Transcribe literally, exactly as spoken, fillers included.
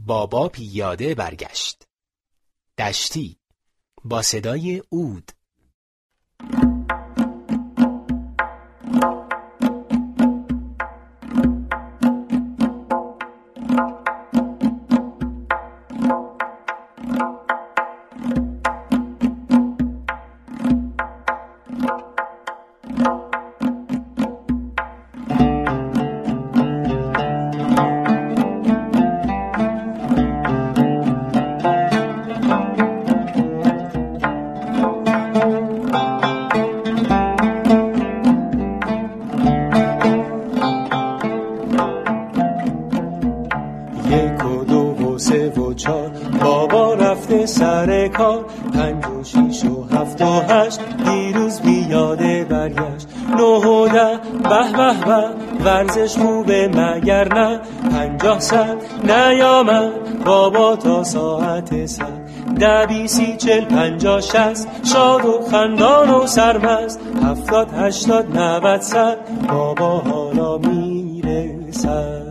بابا پیاده برگشت. دشتی با صدای عود. یک و دو و سه و چار بابا رفته سر کار. پنج و شیش و هفت و هشت دیروز بیاده برگشت. نه و ده به به به ورزش خوبه مگر نه؟ پنجاه صد نیامد بابا تا ساعت صد. ده بیسی چل پنجاه شصت شاد و خندان و سرمست. هفتاد هشتاد نود صد بابا حالا میرسد.